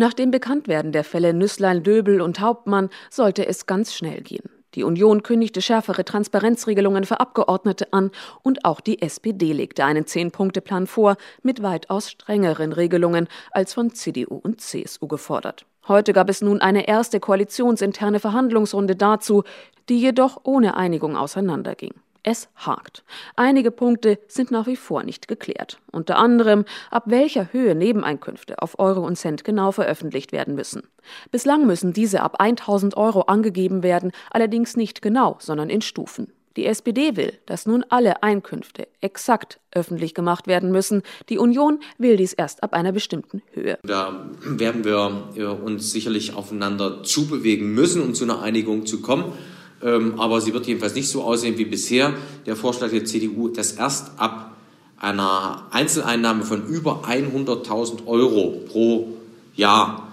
Nach dem Bekanntwerden der Fälle Nüßlein, Löbel und Hauptmann sollte es ganz schnell gehen. Die Union kündigte schärfere Transparenzregelungen für Abgeordnete an und auch die SPD legte einen 10-Punkte-Plan vor mit weitaus strengeren Regelungen als von CDU und CSU gefordert. Heute gab es nun eine erste koalitionsinterne Verhandlungsrunde dazu, die jedoch ohne Einigung auseinanderging. Es hakt. Einige Punkte sind nach wie vor nicht geklärt. Unter anderem, ab welcher Höhe Nebeneinkünfte auf Euro und Cent genau veröffentlicht werden müssen. Bislang müssen diese ab 1.000 Euro angegeben werden, allerdings nicht genau, sondern in Stufen. Die SPD will, dass nun alle Einkünfte exakt öffentlich gemacht werden müssen. Die Union will dies erst ab einer bestimmten Höhe. Da werden wir uns sicherlich aufeinander zubewegen müssen, um zu einer Einigung zu kommen. Aber sie wird jedenfalls nicht so aussehen wie bisher. Der Vorschlag der CDU, dass erst ab einer Einzeleinnahme von über 100.000 Euro pro Jahr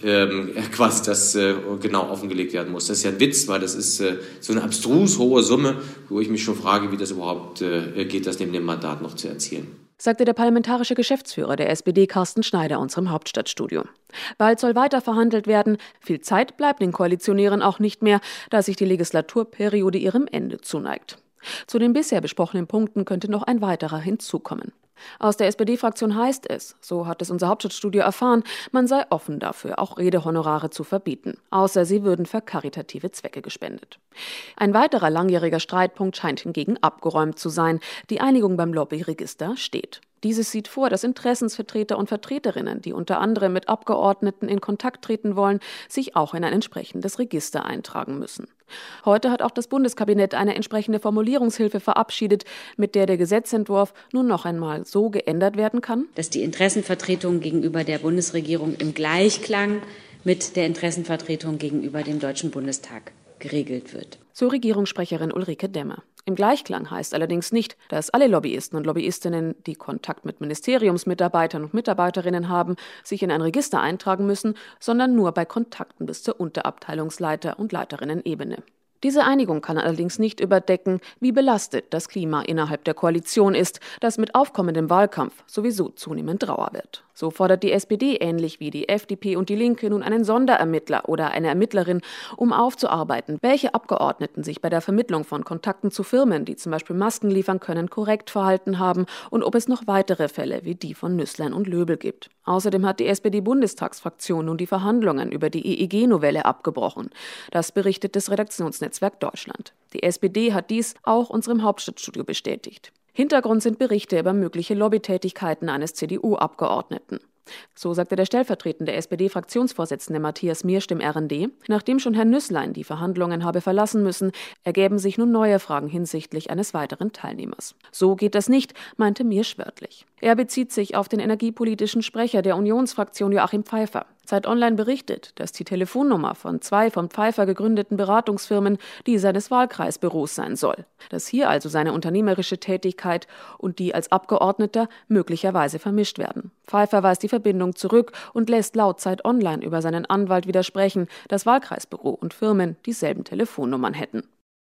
quasi das genau offengelegt werden muss. Das ist ja ein Witz, weil das ist so eine abstrus hohe Summe, wo ich mich schon frage, wie das überhaupt geht, das neben dem Mandat noch zu erzielen. Sagte der parlamentarische Geschäftsführer der SPD Carsten Schneider unserem Hauptstadtstudio. Bald soll weiter verhandelt werden. Viel Zeit bleibt den Koalitionären auch nicht mehr, da sich die Legislaturperiode ihrem Ende zuneigt. Zu den bisher besprochenen Punkten könnte noch ein weiterer hinzukommen. Aus der SPD-Fraktion heißt es, so hat es unser Hauptstadtstudio erfahren, man sei offen dafür, auch Redehonorare zu verbieten, außer sie würden für karitative Zwecke gespendet. Ein weiterer langjähriger Streitpunkt scheint hingegen abgeräumt zu sein. Die Einigung beim Lobbyregister steht. Dieses sieht vor, dass Interessensvertreter und Vertreterinnen, die unter anderem mit Abgeordneten in Kontakt treten wollen, sich auch in ein entsprechendes Register eintragen müssen. Heute hat auch das Bundeskabinett eine entsprechende Formulierungshilfe verabschiedet, mit der der Gesetzentwurf nun noch einmal so geändert werden kann, dass die Interessenvertretung gegenüber der Bundesregierung im Gleichklang mit der Interessenvertretung gegenüber dem Deutschen Bundestag geregelt wird. So Regierungssprecherin Ulrike Demmer. Im Gleichklang heißt allerdings nicht, dass alle Lobbyisten und Lobbyistinnen, die Kontakt mit Ministeriumsmitarbeitern und Mitarbeiterinnen haben, sich in ein Register eintragen müssen, sondern nur bei Kontakten bis zur Unterabteilungsleiter- und Leiterinnen-Ebene. Diese Einigung kann allerdings nicht überdecken, wie belastet das Klima innerhalb der Koalition ist, das mit aufkommendem Wahlkampf sowieso zunehmend rauer wird. So fordert die SPD ähnlich wie die FDP und die Linke nun einen Sonderermittler oder eine Ermittlerin, um aufzuarbeiten, welche Abgeordneten sich bei der Vermittlung von Kontakten zu Firmen, die zum Beispiel Masken liefern können, korrekt verhalten haben und ob es noch weitere Fälle wie die von Nüßlein und Löbel gibt. Außerdem hat die SPD-Bundestagsfraktion nun die Verhandlungen über die EEG-Novelle abgebrochen. Das berichtet das Redaktionsnetzwerk Deutschland. Die SPD hat dies auch unserem Hauptstadtstudio bestätigt. Hintergrund sind Berichte über mögliche Lobbytätigkeiten eines CDU-Abgeordneten. So sagte der stellvertretende SPD-Fraktionsvorsitzende Matthias Miersch dem RND, nachdem schon Herr Nüßlein die Verhandlungen habe verlassen müssen, ergäben sich nun neue Fragen hinsichtlich eines weiteren Teilnehmers. So geht das nicht, meinte Miersch wörtlich. Er bezieht sich auf den energiepolitischen Sprecher der Unionsfraktion Joachim Pfeiffer. Zeit Online berichtet, dass die Telefonnummer von 2 von Pfeiffer gegründeten Beratungsfirmen die seines Wahlkreisbüros sein soll. Dass hier also seine unternehmerische Tätigkeit und die als Abgeordneter möglicherweise vermischt werden. Pfeiffer weist die Verbindung zurück und lässt laut Zeit Online über seinen Anwalt widersprechen, dass Wahlkreisbüro und Firmen dieselben Telefonnummern hätten.